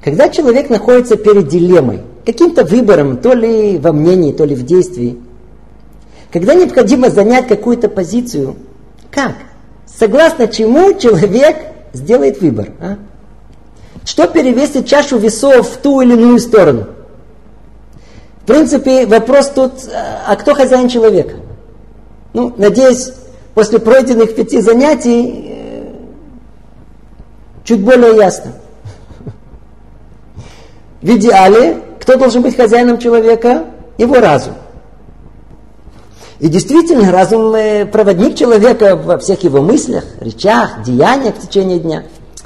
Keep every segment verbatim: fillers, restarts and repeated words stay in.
Когда человек находится перед дилеммой, каким-то выбором, то ли во мнении, то ли в действии, когда необходимо занять какую-то позицию, как? Согласно чему человек сделает выбор? А? Что перевесит чашу весов в ту или иную сторону? В принципе, вопрос тут, а кто хозяин человека? Ну, надеюсь, после пройденных пяти занятий э, чуть более ясно. В идеале, кто должен быть хозяином человека? Его разум. И действительно, разум э, проводник человека во всех его мыслях, речах, деяниях в течение дня.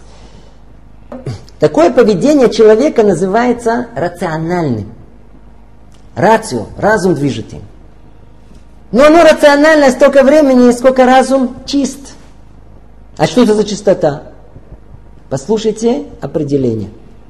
Такое поведение человека называется рациональным. Рацио, разум движет им. Но оно рационально столько времени, сколько разум чист. А что это за чистота? Послушайте определение.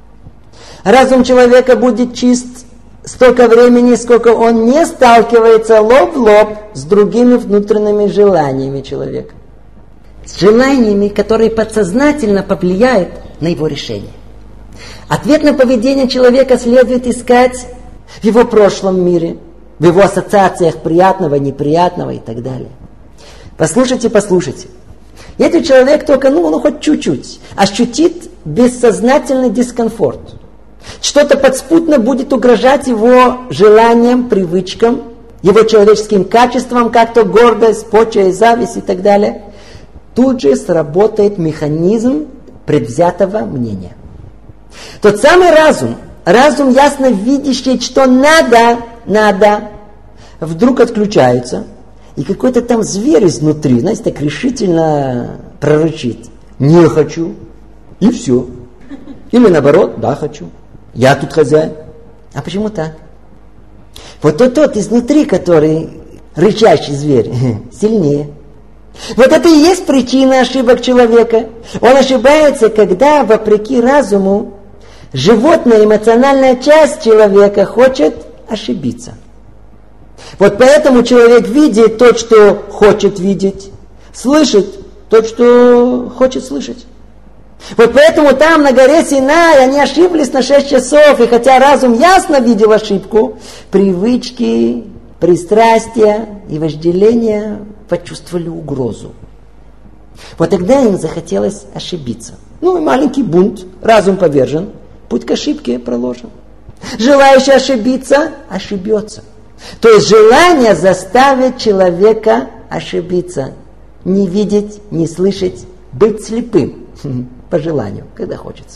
Разум человека будет чист столько времени, сколько он не сталкивается лоб в лоб с другими внутренними желаниями человека. С желаниями, которые подсознательно повлияют на его решение. Ответ на поведение человека следует искать в его прошлом мире, в его ассоциациях приятного, неприятного и так далее. Послушайте, послушайте. Если человек только, ну, ну хоть чуть-чуть, ощутит бессознательный дискомфорт, что-то подспутно будет угрожать его желаниям, привычкам, его человеческим качествам, как то гордость, почва и зависть и так далее, тут же сработает механизм предвзятого мнения. Тот самый разум, разум ясно видящий, что надо, надо, вдруг отключается, и какой-то там зверь изнутри, знаете, так решительно прорычит: не хочу, и все. Или наоборот: да, хочу, я тут хозяин. А почему так? Вот тот, тот изнутри, который рычащий зверь, сильнее. Вот это и есть причина ошибок человека. Он ошибается, когда, вопреки разуму, животная эмоциональная часть человека хочет ошибиться. Вот поэтому человек видит то, что хочет видеть, слышит то, что хочет слышать. Вот поэтому там на горе Синай они ошиблись на шесть часов, и хотя разум ясно видел ошибку, привычки, пристрастия и вожделения почувствовали угрозу. Вот тогда им захотелось ошибиться. Ну и маленький бунт, разум повержен, путь к ошибке проложен. Желающий ошибиться ошибется. То есть желание заставит человека ошибиться, не видеть, не слышать, быть слепым по желанию, когда хочется.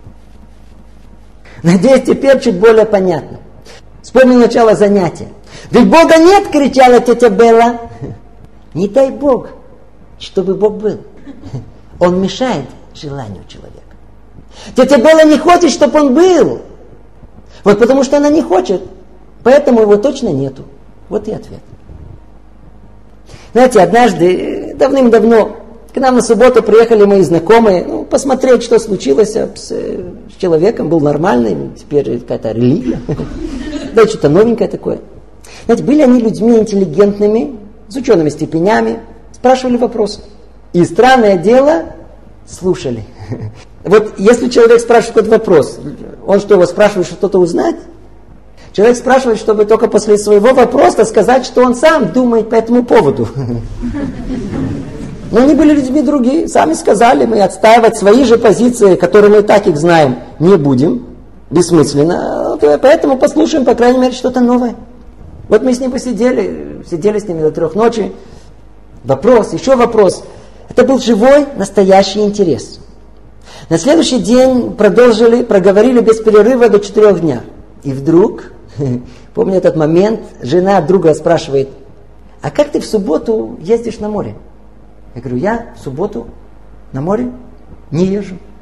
Надеюсь, теперь чуть более понятно. Вспомнил начало занятия. Ведь Бога нет, кричала тетя Белла. Не дай Бог, чтобы Бог был. Он мешает желанию человека. Тетя Белла не хочет, чтобы он был. Вот потому что она не хочет, поэтому его точно нету. Вот и ответ. Знаете, однажды, давным-давно, к нам на субботу приехали мои знакомые, ну, посмотреть, что случилось с, с человеком, был нормальный, теперь какая-то религия. Да, что-то новенькое такое. Знаете, были они людьми интеллигентными, с учеными степенями, спрашивали вопросы. И странное дело, слушали. Вот если человек спрашивает какой-то вопрос, он что, его спрашивает что-то узнать? Человек спрашивает, чтобы только после своего вопроса сказать, что он сам думает по этому поводу. Но они были людьми другие, сами сказали, мы отстаивать свои же позиции, которые мы и так их знаем, не будем, бессмысленно, поэтому послушаем, по крайней мере, что-то новое. Вот мы с ним посидели, сидели с ними до трех ночи, вопрос, еще вопрос. Это был живой, настоящий интерес. На следующий день продолжили, проговорили без перерыва до четырех дня. И вдруг, помню этот момент, жена друга спрашивает: а как ты в субботу ездишь на море? Я говорю: я в субботу на море не езжу.